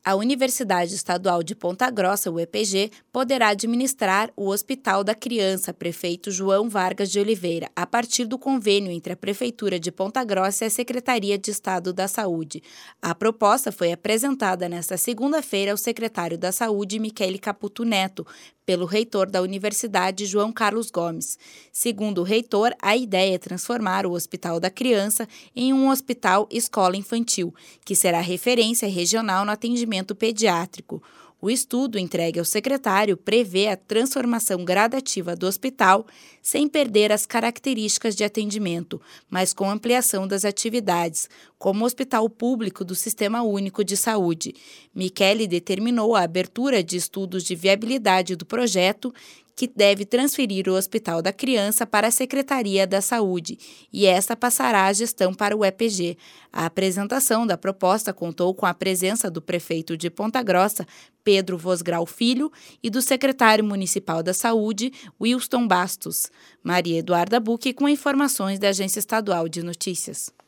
A Universidade Estadual de Ponta Grossa, UEPG, poderá administrar o Hospital da Criança, prefeito João Vargas de Oliveira, a partir do convênio entre a Prefeitura de Ponta Grossa e a Secretaria de Estado da Saúde. A proposta foi apresentada nesta segunda-feira ao secretário da Saúde, Michele Caputo Neto, pelo reitor da Universidade, João Carlos Gomes. Segundo o reitor, a ideia é transformar o Hospital da Criança em um hospital escola infantil, que será referência regional no atendimento pediátrico. O estudo entregue ao secretário prevê a transformação gradativa do hospital sem perder as características de atendimento, mas com ampliação das atividades, como o hospital público do Sistema Único de Saúde. Michele determinou a abertura de estudos de viabilidade do projeto, que deve transferir o Hospital da Criança para a Secretaria da Saúde, e esta passará a gestão para o UEPG. A apresentação da proposta contou com a presença do prefeito de Ponta Grossa, Pedro Vosgrau Filho, e do secretário municipal da Saúde, Wilson Bastos. Maria Eduarda Bucchi, com informações da Agência Estadual de Notícias.